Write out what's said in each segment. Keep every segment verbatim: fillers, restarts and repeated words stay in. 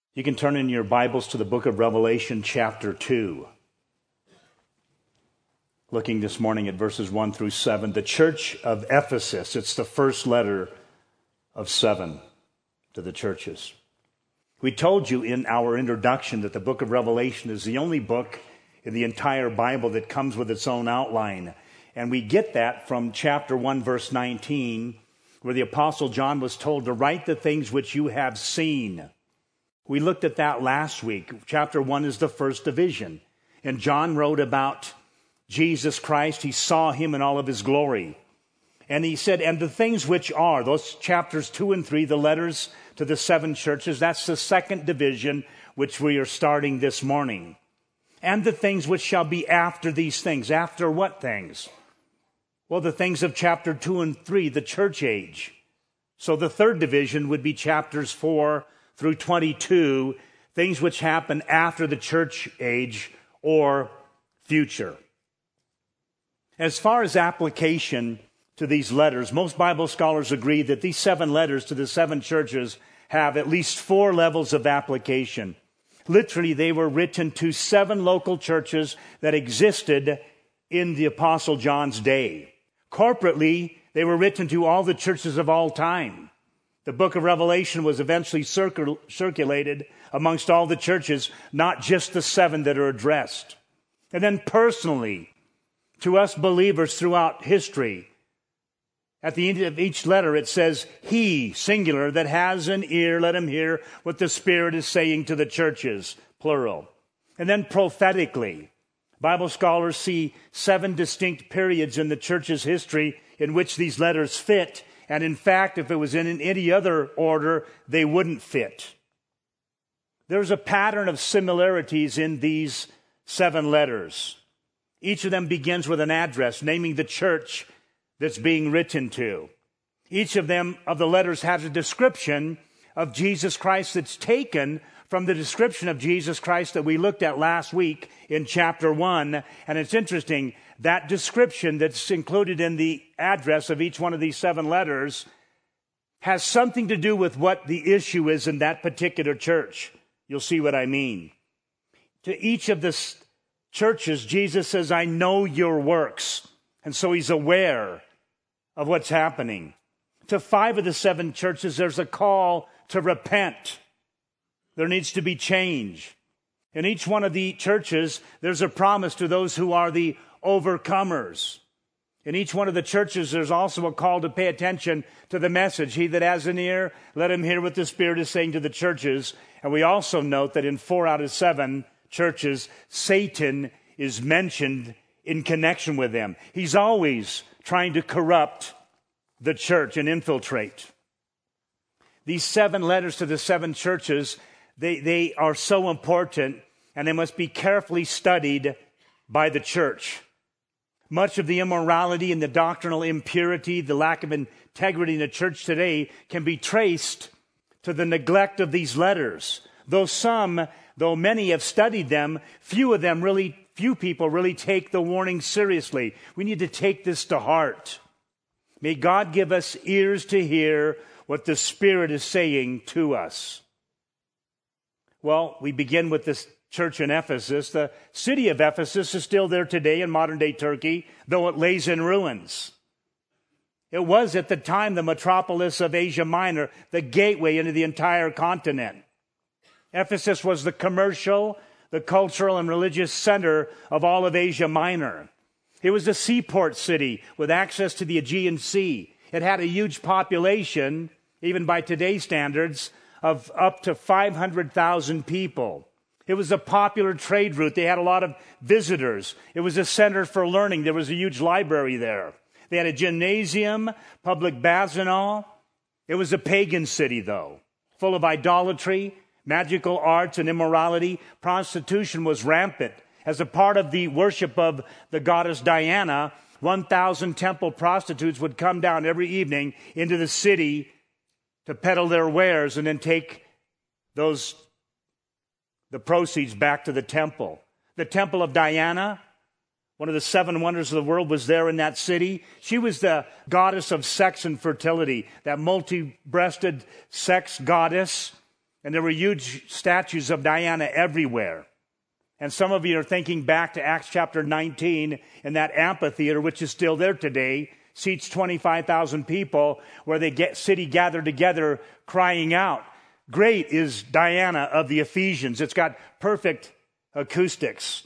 You can turn in your Bibles to the book of Revelation, chapter two. Looking this morning at verses one through seven. The church of Ephesus, it's the first letter of seven to the churches. We told you in our introduction that the book of Revelation is the only book in the entire Bible that comes with its own outline. And we get that from chapter one, verse nineteen, where the Apostle John was told to write the things which you have seen. We looked at that last week. Chapter one is the first division. And John wrote about Jesus Christ. He saw him in all of his glory. And he said, and the things which are, those chapters two and three, the letters to the seven churches, that's the second division which we are starting this morning. And the things which shall be after these things. After what things? Well, the things of chapter two and three, the church age. So the third division would be chapters four through twenty-two, things which happen after the church age or future. As far as application to these letters, most Bible scholars agree that these seven letters to the seven churches have at least four levels of application. Literally, they were written to seven local churches that existed in the Apostle John's day. Corporately, they were written to all the churches of all time. The book of Revelation was eventually circul- circulated amongst all the churches, not just the seven that are addressed. And then personally, to us believers throughout history, at the end of each letter it says, he, singular, that has an ear, let him hear what the Spirit is saying to the churches, plural. And then prophetically, Bible scholars see seven distinct periods in the church's history in which these letters fit. And in fact, if it was in any other order, they wouldn't fit. There's a pattern of similarities in these seven letters. Each of them begins with an address, naming the church that's being written to. Each of them, of the letters, has a description of Jesus Christ that's taken from the description of Jesus Christ that we looked at last week in chapter one. And it's interesting, that description that's included in the address of each one of these seven letters has something to do with what the issue is in that particular church. You'll see what I mean. To each of the churches, Jesus says, I know your works. And so he's aware of what's happening. To five of the seven churches, there's a call to repent. There needs to be change. In each one of the churches, there's a promise to those who are the overcomers. In each one of the churches, there's also a call to pay attention to the message. He that has an ear, let him hear what the Spirit is saying to the churches. And we also note that in four out of seven churches, Satan is mentioned in connection with them. He's always trying to corrupt the church and infiltrate. These seven letters to the seven churches, they, they are so important, and they must be carefully studied by the church. Much of the immorality and the doctrinal impurity, the lack of integrity in the church today can be traced to the neglect of these letters. Though some, though many have studied them, few of them really, few people really take the warning seriously. We need to take this to heart. May God give us ears to hear what the Spirit is saying to us. Well, we begin with this church in Ephesus. The city of Ephesus is still there today in modern-day Turkey, though it lays in ruins. It was at the time the metropolis of Asia Minor, the gateway into the entire continent. Ephesus was the commercial, the cultural, and religious center of all of Asia Minor. It was a seaport city with access to the Aegean Sea. It had a huge population, even by today's standards, of up to five hundred thousand people. It was a popular trade route. They had a lot of visitors. It was a center for learning. There was a huge library there. They had a gymnasium, public baths and all. It was a pagan city, though, full of idolatry, magical arts, and immorality. Prostitution was rampant. As a part of the worship of the goddess Diana, one thousand temple prostitutes would come down every evening into the city to peddle their wares and then take those the proceeds back to the temple. The temple of Diana, one of the seven wonders of the world, was there in that city. She was the goddess of sex and fertility, that multi-breasted sex goddess. And there were huge statues of Diana everywhere. And some of you are thinking back to Acts chapter nineteen and that amphitheater, which is still there today, seats twenty-five thousand people, where the get, city gathered together crying out, "Great is Diana of the Ephesians." It's got perfect acoustics.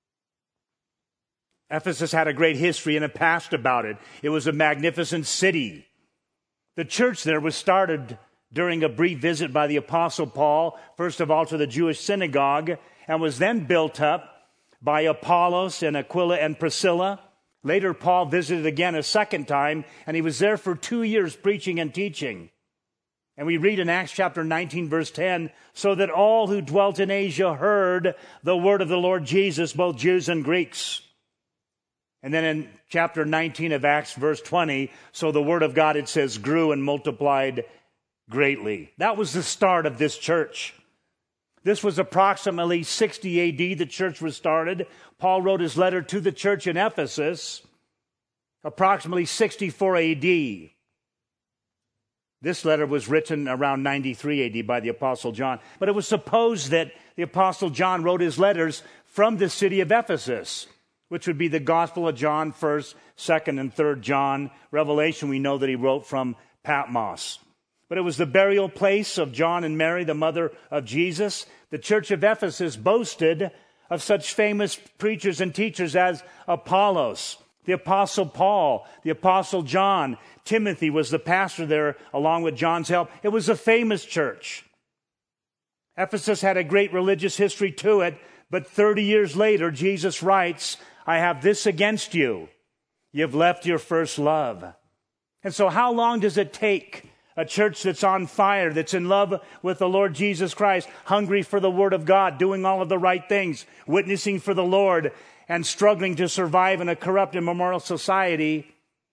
Ephesus had a great history and a past about it. It was a magnificent city. The church there was started during a brief visit by the Apostle Paul, first of all to the Jewish synagogue, and was then built up by Apollos and Aquila and Priscilla. Later, Paul visited again a second time, and he was there for two years preaching and teaching. And we read in Acts chapter nineteen, verse ten, "So that all who dwelt in Asia heard the word of the Lord Jesus, both Jews and Greeks." And then in chapter nineteen of Acts, verse twenty, "So the word of God," it says, "grew and multiplied greatly." That was the start of this church. This was approximately sixty A D the church was started. Paul wrote his letter to the church in Ephesus, approximately sixty-four A D. This letter was written around ninety-three A D by the Apostle John. But it was supposed that the Apostle John wrote his letters from the city of Ephesus, which would be the Gospel of John, first, second, and third John. Revelation, we know that he wrote from Patmos. But it was the burial place of John and Mary, the mother of Jesus. The church of Ephesus boasted of such famous preachers and teachers as Apollos, the Apostle Paul, the Apostle John. Timothy was the pastor there along with John's help. It was a famous church. Ephesus had a great religious history to it, but thirty years later, Jesus writes, "I have this against you. You've left your first love." And so how long does it take a church that's on fire, that's in love with the Lord Jesus Christ, hungry for the Word of God, doing all of the right things, witnessing for the Lord, and struggling to survive in a corrupt and immoral society,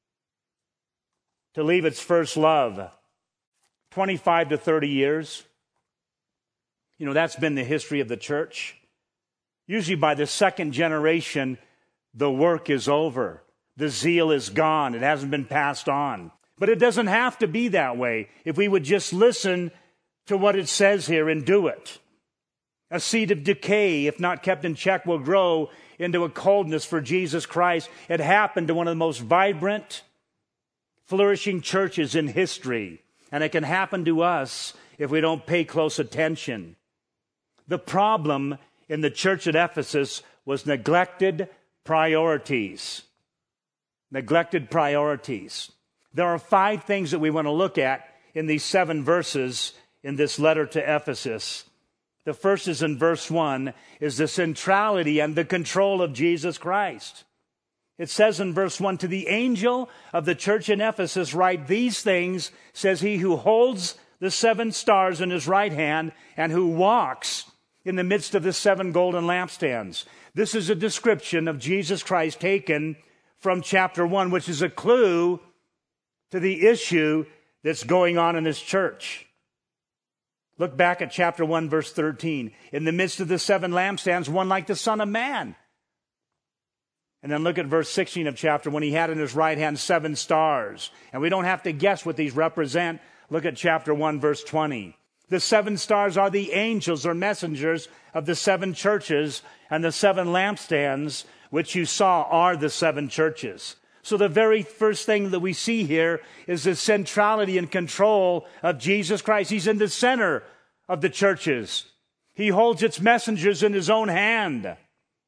to leave its first love? twenty-five to thirty years. You know, that's been the history of the church. Usually by the second generation, the work is over. The zeal is gone. It hasn't been passed on. But it doesn't have to be that way if we would just listen to what it says here and do it. A seed of decay, if not kept in check, will grow into a coldness for Jesus Christ. It happened to one of the most vibrant, flourishing churches in history. And it can happen to us if we don't pay close attention. The problem in the church at Ephesus was neglected priorities. Neglected priorities. There are five things that we want to look at in these seven verses in this letter to Ephesus. The first is in verse one, is the centrality and the control of Jesus Christ. It says in verse one, "To the angel of the church in Ephesus write these things, says he who holds the seven stars in his right hand and who walks in the midst of the seven golden lampstands." This is a description of Jesus Christ taken from chapter one, which is a clue to the issue that's going on in this church. Look back at chapter one, verse thirteen. "In the midst of the seven lampstands, one like the Son of Man." And then look at verse sixteen of chapter one. "He had in his right hand seven stars." And we don't have to guess what these represent. Look at chapter one, verse twenty. The seven stars are the angels or messengers of the seven churches, and the seven lampstands, which you saw, are the seven churches. So the very first thing that we see here is the centrality and control of Jesus Christ. He's in the center of the churches. He holds its messengers in his own hand.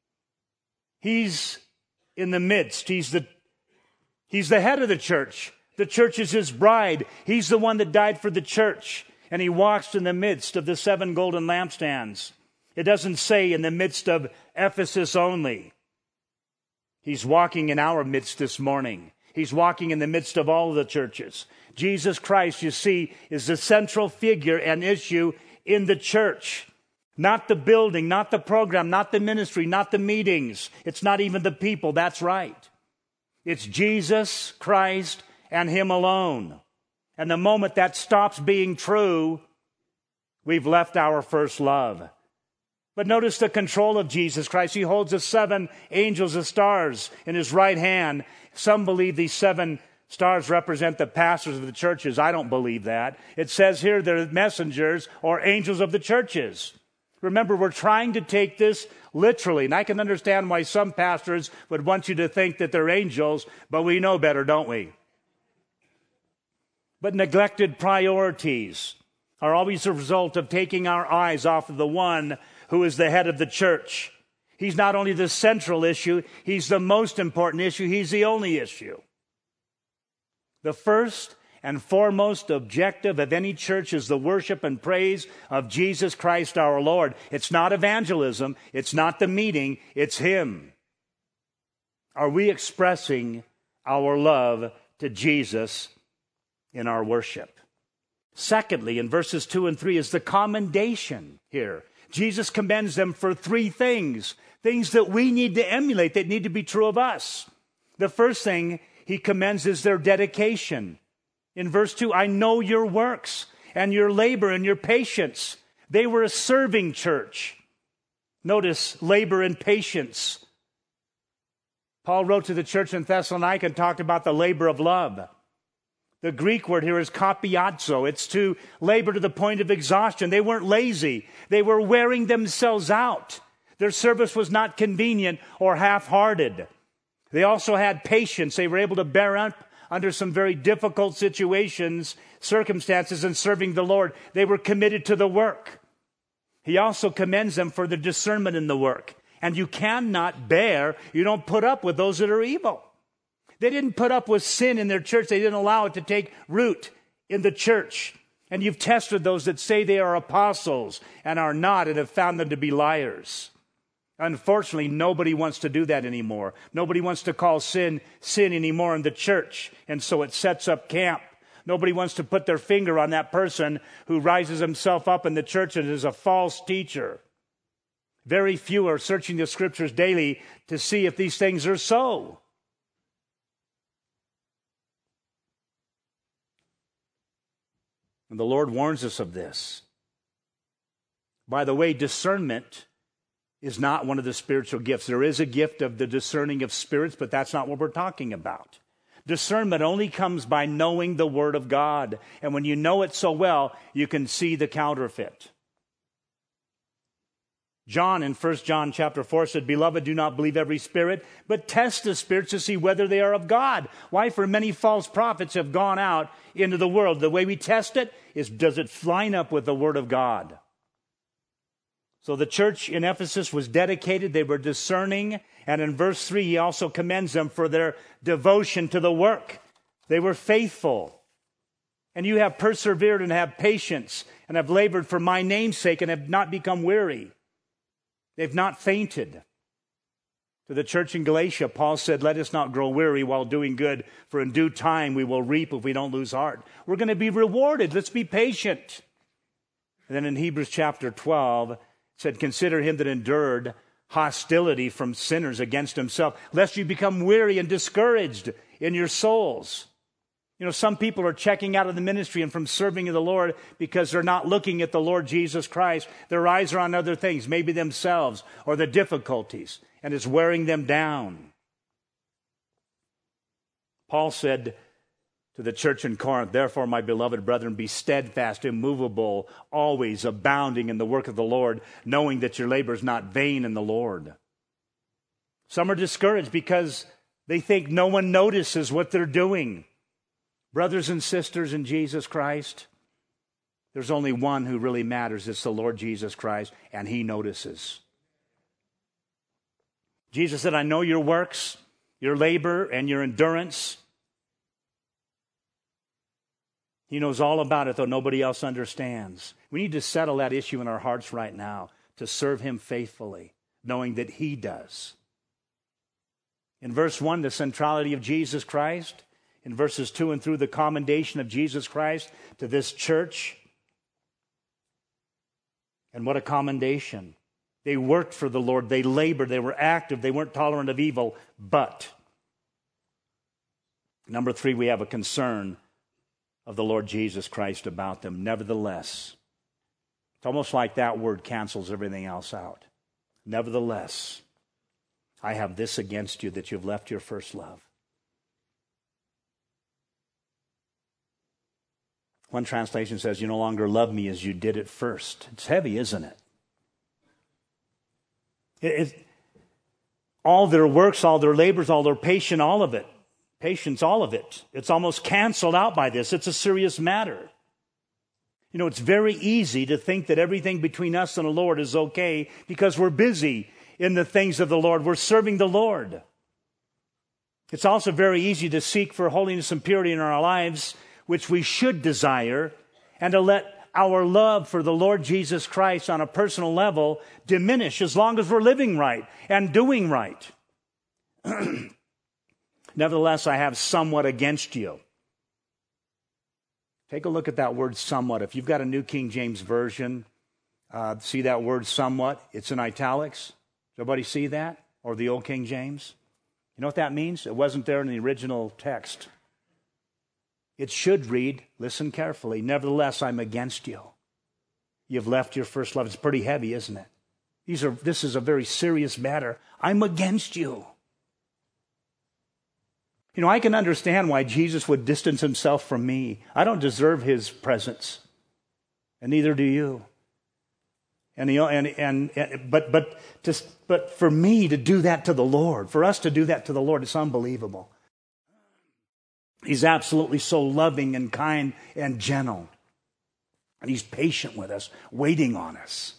He's in the midst. He's the, he's the head of the church. The church is his bride. He's the one that died for the church. And he walks in the midst of the seven golden lampstands. It doesn't say in the midst of Ephesus only. He's walking in our midst this morning. He's walking in the midst of all of the churches. Jesus Christ, you see, is the central figure and issue in the church. Not the building, not the program, not the ministry, not the meetings. It's not even the people. That's right. It's Jesus Christ and him alone. And the moment that stops being true, we've left our first love. But notice the control of Jesus Christ. He holds the seven angels of stars in his right hand. Some believe these seven Stars represent the pastors of the churches. I don't believe that. It says here they're messengers or angels of the churches. Remember, we're trying to take this literally, and I can understand why some pastors would want you to think that they're angels, but we know better, don't we? But neglected priorities are always a result of taking our eyes off of the one who is the head of the church. He's not only the central issue, he's the most important issue, he's the only issue. The first and foremost objective of any church is the worship and praise of Jesus Christ our Lord. It's not evangelism, it's not the meeting, it's Him. Are we expressing our love to Jesus in our worship? Secondly, in verses two and three is the commendation here. Jesus commends them for three things, things that we need to emulate, that need to be true of us. The first thing He commends is their dedication. In verse two, I know your works and your labor and your patience. They were a serving church. Notice labor and patience. Paul wrote to the church in Thessalonica and talked about the labor of love. The Greek word here is kapiazo. It's to labor to the point of exhaustion. They weren't lazy. They were wearing themselves out. Their service was not convenient or half-hearted. They also had patience. They were able to bear up under some very difficult situations, circumstances in serving the Lord. They were committed to the work. He also commends them for the discernment in the work. And you cannot bear, you don't put up with those that are evil. They didn't put up with sin in their church. They didn't allow it to take root in the church. And you've tested those that say they are apostles and are not and have found them to be liars. Unfortunately, nobody wants to do that anymore. Nobody wants to call sin sin anymore in the church. And so it sets up camp. Nobody wants to put their finger on that person who rises himself up in the church and is a false teacher. Very few are searching the scriptures daily to see if these things are so. And the Lord warns us of this. By the way, discernment is not one of the spiritual gifts. There is a gift of the discerning of spirits, but that's not what we're talking about. Discernment only comes by knowing the Word of God. And when you know it so well, you can see the counterfeit. John in First John chapter four said, Beloved, do not believe every spirit, but test the spirits to see whether they are of God. Why? For many false prophets have gone out into the world. The way we test it is, does it line up with the Word of God? So the church in Ephesus was dedicated. They were discerning. And in verse three, he also commends them for their devotion to the work. They were faithful. And you have persevered and have patience and have labored for my name's sake and have not become weary. They've not fainted. To the church in Galatia, Paul said, let us not grow weary while doing good, for in due time we will reap if we don't lose heart. We're going to be rewarded. Let's be patient. And then in Hebrews chapter twelve, it said, consider him that endured hostility from sinners against himself, lest you become weary and discouraged in your souls. You know, some people are checking out of the ministry and from serving the Lord because they're not looking at the Lord Jesus Christ. Their eyes are on other things, maybe themselves or the difficulties, and it's wearing them down. Paul said to the church in Corinth, therefore, my beloved brethren, be steadfast, immovable, always abounding in the work of the Lord, knowing that your labor is not vain in the Lord. Some are discouraged because they think no one notices what they're doing. Brothers and sisters in Jesus Christ, there's only one who really matters. It's the Lord Jesus Christ, and he notices. Jesus said, I know your works, your labor, and your endurance. He knows all about it, though nobody else understands. We need to settle that issue in our hearts right now, to serve him faithfully, knowing that he does. In verse one, the centrality of Jesus Christ. In verses two and through, the commendation of Jesus Christ to this church. And what a commendation. They worked for the Lord. They labored. They were active. They weren't tolerant of evil. But, number three, we have a concern of the Lord Jesus Christ about them. Nevertheless, it's almost like that word cancels everything else out. Nevertheless, I have this against you, that you've left your first love. One translation says, you no longer love me as you did at first. It's heavy, isn't it? It, it all their works, all their labors, all their patience, all of it. Patience, all of it. It's almost canceled out by this. It's a serious matter. You know, it's very easy to think that everything between us and the Lord is okay because we're busy in the things of the Lord. We're serving the Lord. It's also very easy to seek for holiness and purity in our lives, which we should desire, and to let our love for the Lord Jesus Christ on a personal level diminish as long as we're living right and doing right. Nevertheless, I have somewhat against you. Take a look at that word somewhat. If you've got a New King James Version, uh, see that word somewhat? It's in italics. Does everybody see that? Or the Old King James? You know what that means? It wasn't there in the original text. It should read, listen carefully, nevertheless, I'm against you. You've left your first love. It's pretty heavy, isn't it? These are. This is a very serious matter. I'm against you. You know, I can understand why Jesus would distance himself from me. I don't deserve his presence, and neither do you. And you know, and and, and but but just but for me to do that to the Lord, for us to do that to the Lord, it's unbelievable. He's absolutely so loving and kind and gentle, and he's patient with us, waiting on us.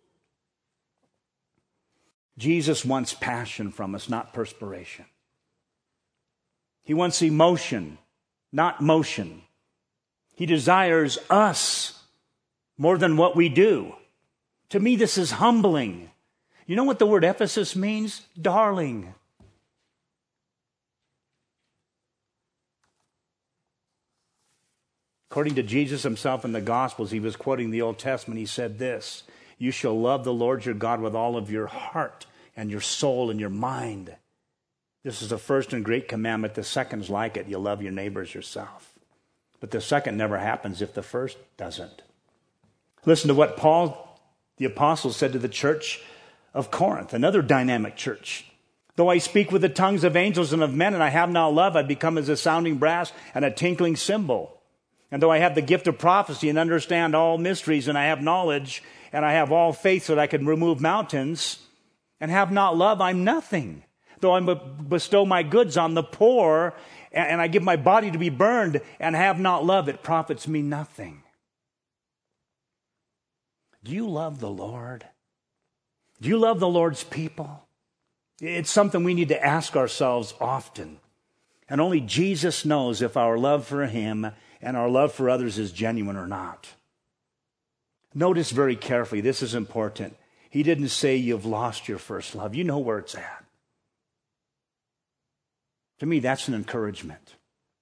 Jesus wants passion from us, not perspiration. He wants emotion, not motion. He desires us more than what we do. To me, this is humbling. You know what the word Ephesus means? Darling. According to Jesus himself in the Gospels, he was quoting the Old Testament. He said this, you shall love the Lord your God with all of your heart and your soul and your mind. This is the first and great commandment. The second's like it. You love your neighbors yourself. But the second never happens if the first doesn't. Listen to what Paul, the apostle, said to the church of Corinth, another dynamic church. Though I speak with the tongues of angels and of men, and I have not love, I become as a sounding brass and a tinkling cymbal. And though I have the gift of prophecy and understand all mysteries, and I have knowledge, and I have all faith so that I can remove mountains, and have not love, I'm nothing. Though I bestow my goods on the poor, and I give my body to be burned, and have not love, it profits me nothing. Do you love the Lord? Do you love the Lord's people? It's something we need to ask ourselves often. And only Jesus knows if our love for him and our love for others is genuine or not. Notice very carefully, this is important. He didn't say you've lost your first love. You know where it's at. To me, that's an encouragement.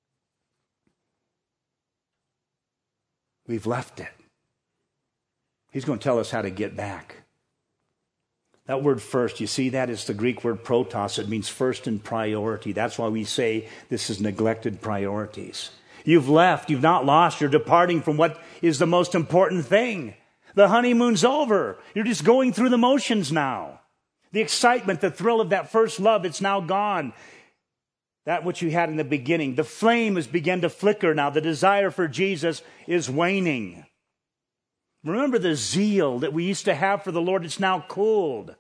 We've left it. He's going to tell us how to get back. That word first, you see that? It's the Greek word protos. It means first in priority. That's why we say this is neglected priorities. You've left. You've not lost. You're departing from what is the most important thing. The honeymoon's over. You're just going through the motions now. The excitement, the thrill of that first love, it's now gone. That which you had in the beginning. The flame has begun to flicker now. The desire for Jesus is waning. Remember the zeal that we used to have for the Lord. It's now cooled.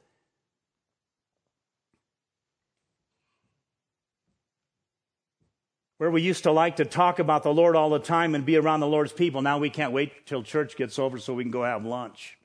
Where we used to like to talk about the Lord all the time and be around the Lord's people, now we can't wait till church gets over so we can go have lunch.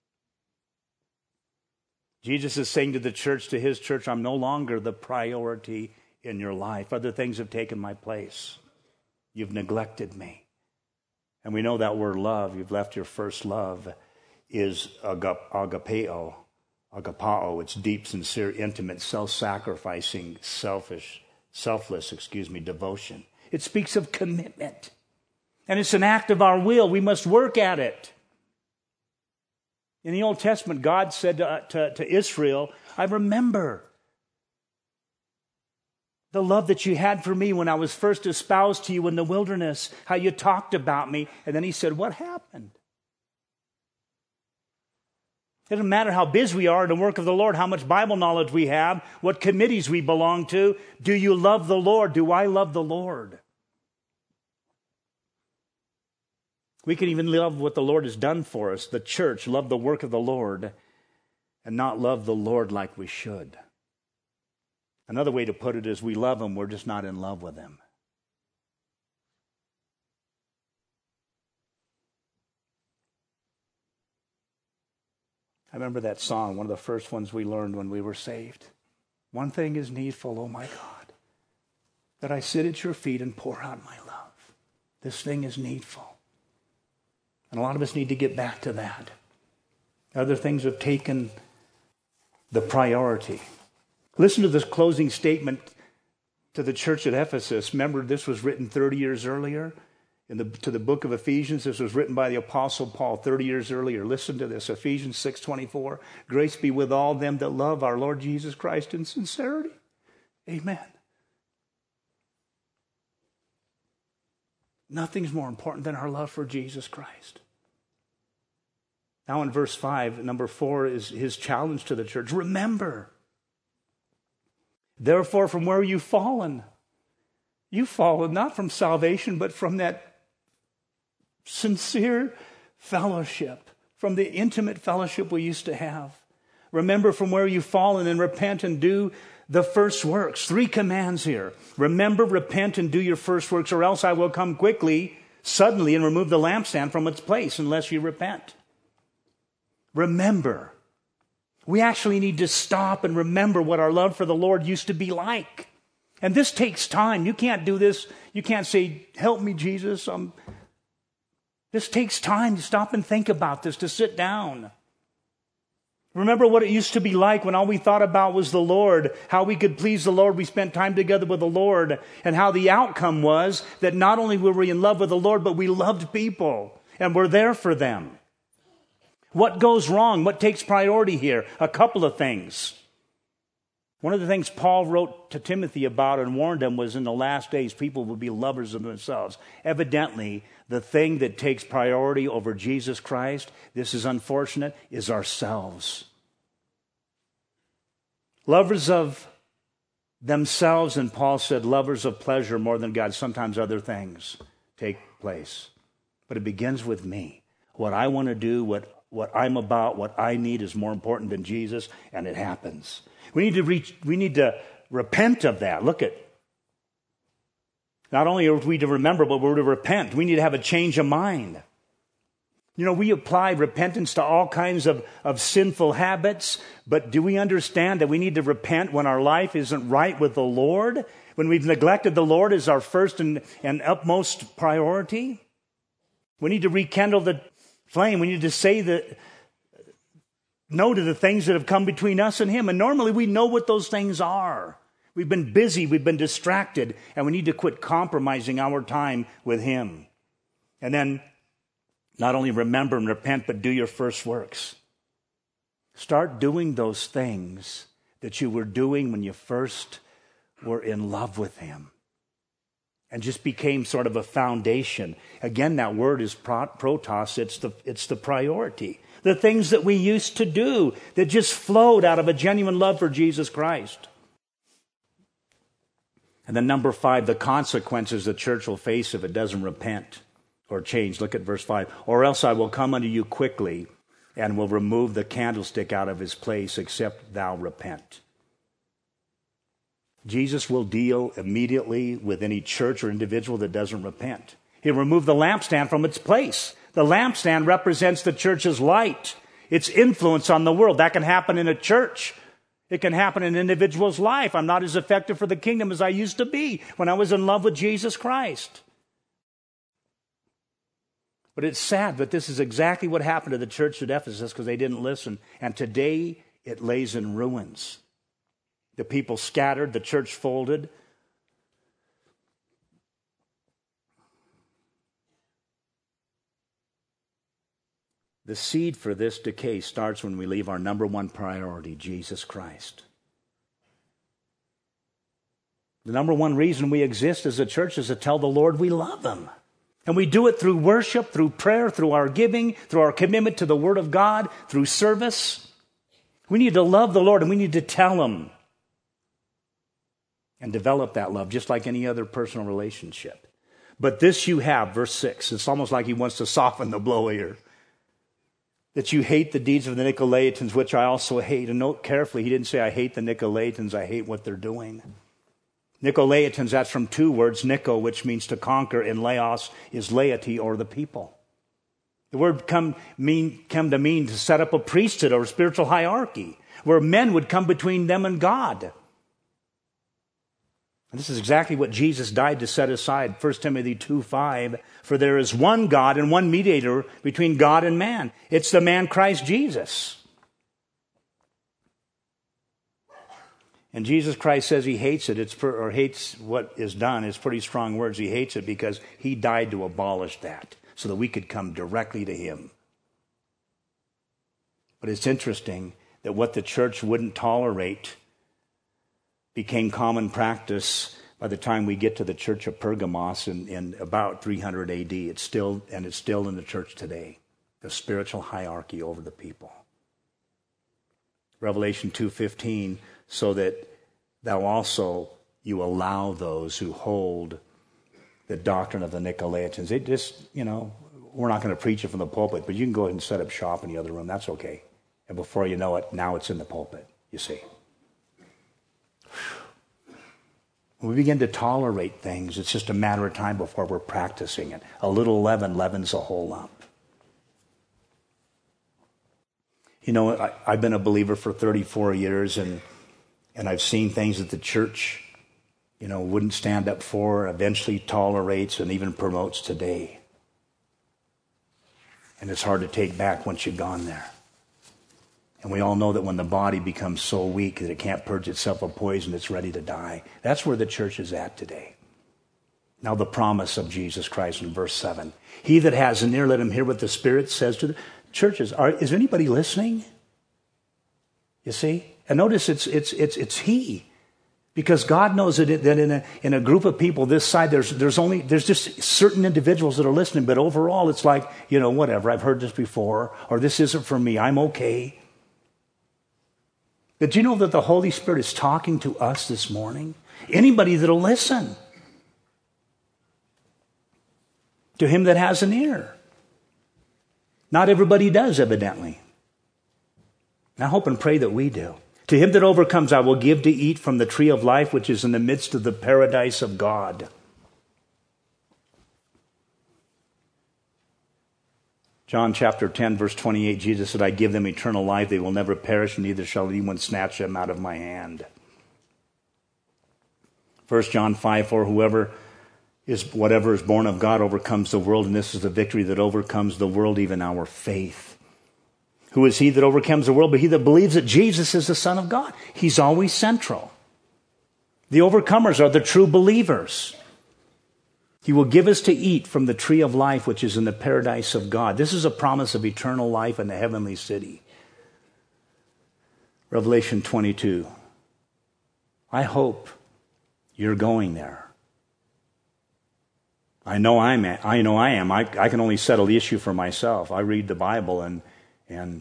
Jesus is saying to the church, to his church, I'm no longer the priority in your life. Other things have taken my place. You've neglected me. And we know that word love, you've left your first love, is agapeo, agapao. It's deep, sincere, intimate, self-sacrificing, selfish, selfless, excuse me, devotion. It speaks of commitment. And it's an act of our will. We must work at it. In the Old Testament, God said to, to, to Israel, I remember the love that you had for me when I was first espoused to you in the wilderness, how you talked about me. And then he said, what happened? It doesn't matter how busy we are in the work of the Lord, how much Bible knowledge we have, what committees we belong to. Do you love the Lord? Do I love the Lord? We can even love what the Lord has done for us, the church, love the work of the Lord, and not love the Lord like we should. Another way to put it is we love Him, we're just not in love with Him. I remember that song, one of the first ones we learned when we were saved. One thing is needful, oh my God, that I sit at your feet and pour out my love. This thing is needful. And a lot of us need to get back to that. Other things have taken the priority. Listen to this closing statement to the church at Ephesus. Remember, this was written thirty years earlier. In the, to the book of Ephesians, this was written by the Apostle Paul thirty years earlier. Listen to this, Ephesians six twenty-four. Grace be with all them that love our Lord Jesus Christ in sincerity. Amen. Nothing's more important than our love for Jesus Christ. Now in verse five, number four is his challenge to the church. Remember, therefore, from where you've fallen, you've fallen not from salvation, but from that sincere fellowship, from the intimate fellowship we used to have. Remember from where you've fallen and repent and do the first works. Three commands here. Remember, repent, and do your first works, or else I will come quickly, suddenly, and remove the lampstand from its place unless you repent. Remember. We actually need to stop and remember what our love for the Lord used to be like. And this takes time. You can't do this. You can't say, help me, Jesus. Um, this takes time to stop and think about this, to sit down. Remember what it used to be like when all we thought about was the Lord, how we could please the Lord. We spent time together with the Lord, and how the outcome was that not only were we in love with the Lord, but we loved people and were there for them. What goes wrong? What takes priority here? A couple of things. One of the things Paul wrote to Timothy about and warned him was in the last days, people will be lovers of themselves. Evidently, the thing that takes priority over Jesus Christ, this is unfortunate, is ourselves. Lovers of themselves, and Paul said lovers of pleasure more than God. Sometimes other things take place. But it begins with me. What I want to do, what, what I'm about, what I need is more important than Jesus, and it happens. We need to reach, we need to repent of that. Look at, not only are we to remember, but we're to repent. We need to have a change of mind. You know, we apply repentance to all kinds of, of sinful habits, but do we understand that we need to repent when our life isn't right with the Lord? When we've neglected the Lord as our first and, and utmost priority? We need to rekindle the flame. We need to say that no to the things that have come between us and Him. And normally we know what those things are. We've been busy, we've been distracted, and we need to quit compromising our time with Him. And then not only remember and repent, but do your first works. Start doing those things that you were doing when you first were in love with Him. And just became sort of a foundation. Again, that word is protos, it's the, it's the priority. The things that we used to do that just flowed out of a genuine love for Jesus Christ. And then number five, the consequences the church will face if it doesn't repent or change. Look at verse five. Or else I will come unto you quickly and will remove the candlestick out of his place, except thou repent. Jesus will deal immediately with any church or individual that doesn't repent. He'll remove the lampstand from its place. The lampstand represents the church's light, its influence on the world. That can happen in a church. It can happen in an individual's life. I'm not as effective for the kingdom as I used to be when I was in love with Jesus Christ. But it's sad, but this is exactly what happened to the church at Ephesus because they didn't listen. And today it lays in ruins. The people scattered, the church folded. The seed for this decay starts when we leave our number one priority, Jesus Christ. The number one reason we exist as a church is to tell the Lord we love Him. And we do it through worship, through prayer, through our giving, through our commitment to the Word of God, through service. We need to love the Lord and we need to tell Him. And develop that love just like any other personal relationship. But this you have, verse six. It's almost like he wants to soften the blow here. That you hate the deeds of the Nicolaitans, which I also hate. And note carefully, he didn't say I hate the Nicolaitans, I hate what they're doing. Nicolaitans, that's from two words, Nico, which means to conquer, and laos is laity or the people. The word come, mean, come to mean to set up a priesthood or a spiritual hierarchy where men would come between them and God. And this is exactly what Jesus died to set aside. First Timothy two five, for there is one God and one mediator between God and man. It's the man Christ Jesus. And Jesus Christ says he hates it, it's per, or hates what is done. It's pretty strong words. He hates it because he died to abolish that so that we could come directly to him. But it's interesting that what the church wouldn't tolerate became common practice by the time we get to the church of Pergamos in, in about three hundred A D. It's still, and it's still in the church today, the spiritual hierarchy over the people. Revelation two fifteen, so that thou also you allow those who hold the doctrine of the Nicolaitans. It just, you know, we're not going to preach it from the pulpit, but you can go ahead and set up shop in the other room. That's okay. And before you know it, now it's in the pulpit, you see. When we begin to tolerate things, it's just a matter of time before we're practicing it. A little leaven leavens a whole lump. You know, I, I've been a believer for thirty-four years, and and I've seen things that the church, you know, wouldn't stand up for, eventually tolerates and even promotes today. And it's hard to take back once you've gone there. And we all know that when the body becomes so weak that it can't purge itself of poison, it's ready to die. That's where the church is at today. Now the promise of Jesus Christ in verse seven. He that has an ear, let him hear what the Spirit says to the churches. Are, is anybody listening? You see? And notice it's it's it's it's he. Because God knows that, it, that in a in a group of people this side, there's there's only there's just certain individuals that are listening, but overall it's like, you know, whatever, I've heard this before, or this isn't for me, I'm okay. But do you know that the Holy Spirit is talking to us this morning? Anybody that'll listen. To him that has an ear. Not everybody does, evidently. I hope and pray that we do. To him that overcomes, I will give to eat from the tree of life, which is in the midst of the paradise of God. John chapter ten, verse twenty-eight, Jesus said, I give them eternal life. They will never perish, neither shall anyone snatch them out of my hand. First John five, for whoever is, whatever is born of God overcomes the world, and this is the victory that overcomes the world, even our faith. Who is he that overcomes the world? But he that believes that Jesus is the Son of God. He's always central. The overcomers are the true believers. He will give us to eat from the tree of life, which is in the paradise of God. This is a promise of eternal life in the heavenly city. Revelation twenty-two. I hope you're going there. I know I'm. At, I know I am. I, I can only settle the issue for myself. I read the Bible, and and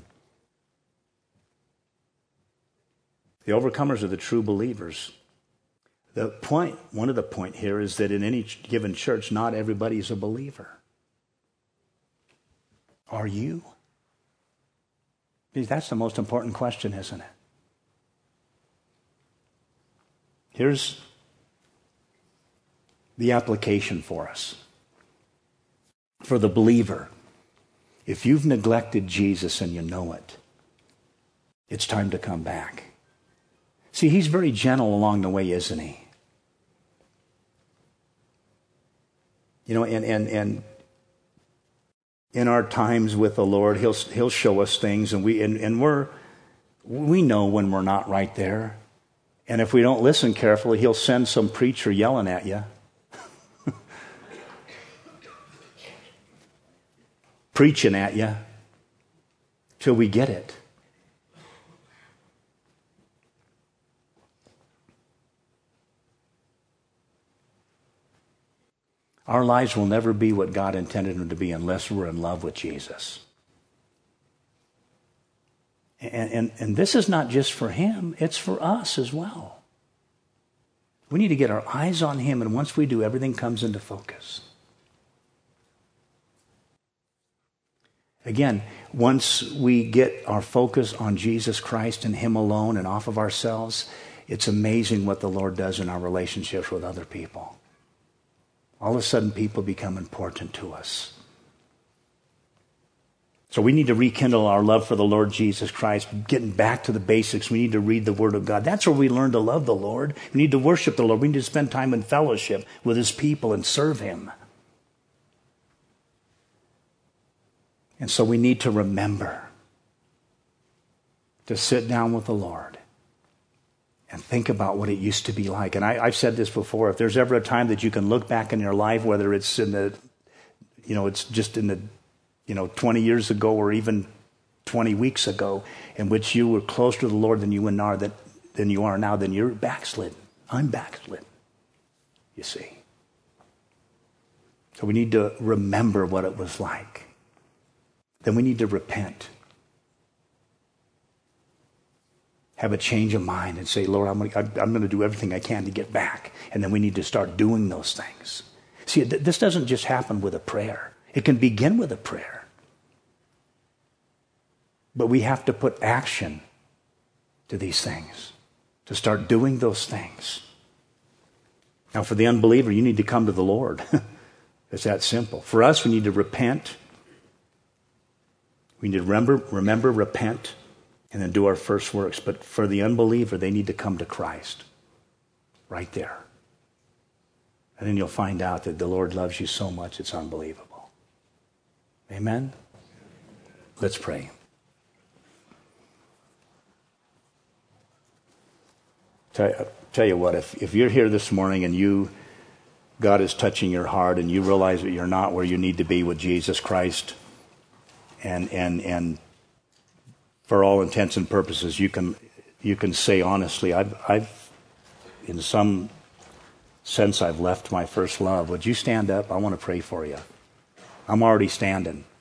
the overcomers are the true believers. The point, one of the point here is that in any given church, not everybody is a believer. Are you? Because that's the most important question, isn't it? Here's the application for us. For the believer, if you've neglected Jesus and you know it, it's time to come back. See, he's very gentle along the way, isn't he? You know, and and and in our times with the Lord, he'll he'll show us things, and we and, and we're we know when we're not right there. And if we don't listen carefully, he'll send some preacher yelling at you. Preaching at you till we get it. Our lives will never be what God intended them to be unless we're in love with Jesus. And, and, and this is not just for him, it's for us as well. We need to get our eyes on him, and once we do, everything comes into focus. Again, once we get our focus on Jesus Christ and Him alone and off of ourselves, it's amazing what the Lord does in our relationships with other people. All of a sudden, people become important to us. So we need to rekindle our love for the Lord Jesus Christ, getting back to the basics. We need to read the Word of God. That's where we learn to love the Lord. We need to worship the Lord. We need to spend time in fellowship with His people and serve Him. And so we need to remember to sit down with the Lord and think about what it used to be like. And I, I've said this before, if there's ever a time that you can look back in your life, whether it's in the, you know, it's just in the, you know, twenty years ago or even twenty weeks ago, in which you were closer to the Lord than you are, that, than you are now, then you're backslidden. I'm backslidden, you see. So we need to remember what it was like. Then we need to repent. Have a change of mind and say, Lord, I'm going, to, I'm going to do everything I can to get back. And then we need to start doing those things. See, this doesn't just happen with a prayer. It can begin with a prayer. But we have to put action to these things, to start doing those things. Now, for the unbeliever, you need to come to the Lord. It's that simple. For us, we need to repent. We need to remember, remember, repent, and then do our first works. But for the unbeliever, they need to come to Christ right there. And then you'll find out that the Lord loves you so much, it's unbelievable. Amen? Let's pray. Tell, tell you what, if, if you're here this morning and you, God is touching your heart and you realize that you're not where you need to be with Jesus Christ, and and and for all intents and purposes, you can you can say honestly, I've I've in some sense I've left my first love. Would you stand up? I want to pray for you. I'm already standing.